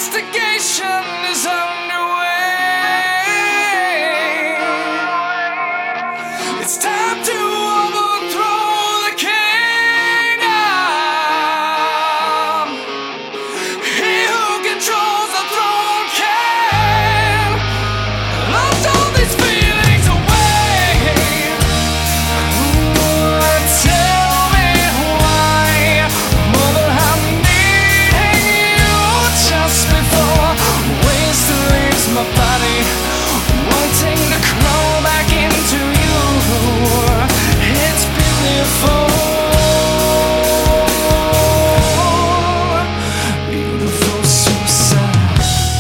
investigation is underway. It's time to overthrow the kingdom. He who controls the throne can lost all these feelings away. Tell me why, Mother, I'm needing you just before waste leaves my body, wanting to crawl back into you. It's beautiful, beautiful suicide.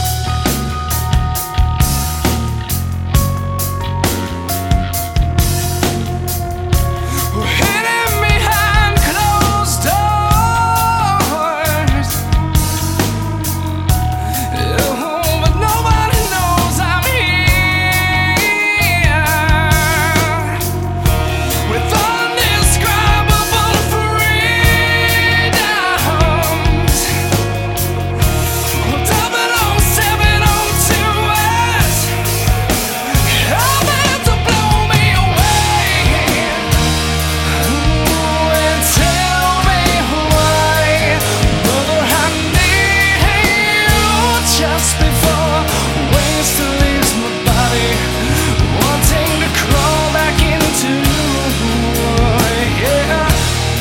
We're hidden behind closed doors. But nobody knows I'm here. With undescribable freedoms. 00702S coming to blow me away. And tell me why, Mother, I'm needing you just before waste leaves my body, wanting to crawl back into you. Yeah.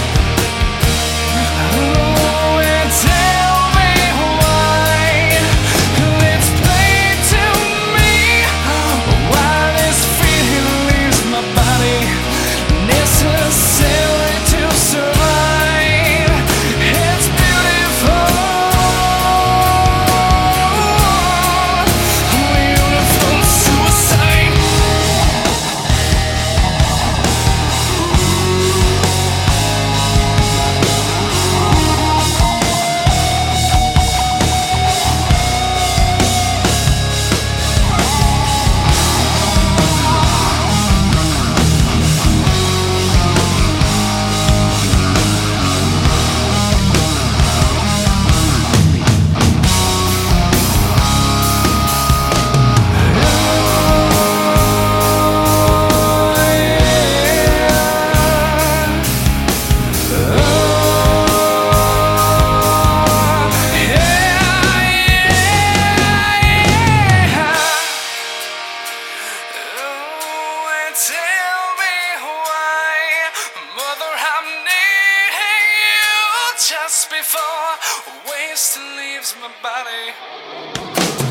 And tell me why, it's plain to me why this feeling leaves my body, necessary to survive. It's beautiful, beautiful suicide. Tell me why, Mother, I'm needing you just before waste leaves my body.